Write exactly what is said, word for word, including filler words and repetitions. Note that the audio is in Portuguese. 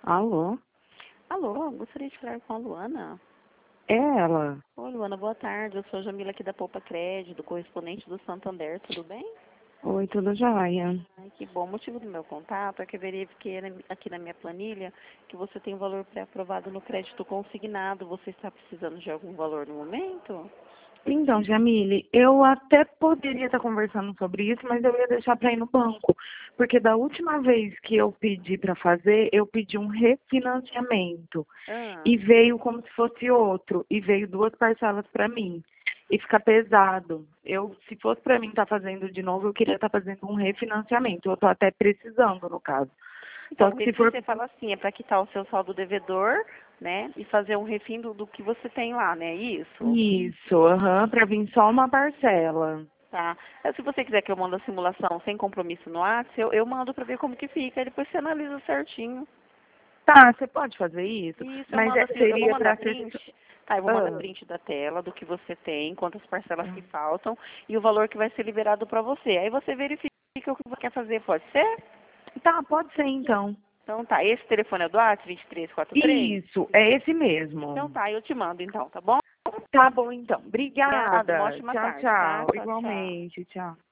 Alô? Alô, gostaria de falar com a Luana. É ela? Oi, Luana, boa tarde. Eu sou a Jamila aqui da Poupa Crédito, correspondente do Santander, tudo bem? Oi, tudo jóia? Ai, que bom. O motivo do meu contato é que eu verifiquei na- aqui na minha planilha que você tem um valor pré-aprovado no crédito consignado. Você está precisando de algum valor no momento? Então, Jamile, eu até poderia estar conversando sobre isso, mas eu ia deixar para ir no banco. Porque da última vez que eu pedi para fazer, eu pedi um refinanciamento. Ah, E veio como se fosse outro. E veio duas parcelas para mim. E fica pesado. Eu, se fosse para mim estar fazendo de novo, eu queria estar fazendo um refinanciamento. Eu estou até precisando, no caso. então, Só o que se refis for você fala assim, é para quitar o seu saldo devedor, né? E fazer um refim do, do que você tem lá, né? Isso? isso, aham, para vir só uma parcela. Tá. Eh, Se você quiser que eu mande a simulação sem compromisso no WhatsApp, eu, eu mando para ver como que fica. Aí depois você analisa certinho. Tá, você pode fazer isso, Isso, eu mas mando é- assim, eu vou seria mandar para ser... print. Tá, eu vou mandar Ah, print da tela, do que você tem, quantas parcelas que faltam e o valor que vai ser liberado para você. Aí você verifica o que você quer fazer, pode ser? tá, pode ser então. Então tá, esse telefone é do WhatsApp, vinte e três quarenta e três? Isso, é esse Então mesmo. tá, eu te mando então, tá bom? Tá bom então. Obrigada, uma Obrigada. ótima Tchau, tarde, tá? tchau. Tchau, tchau. Igualmente, tchau.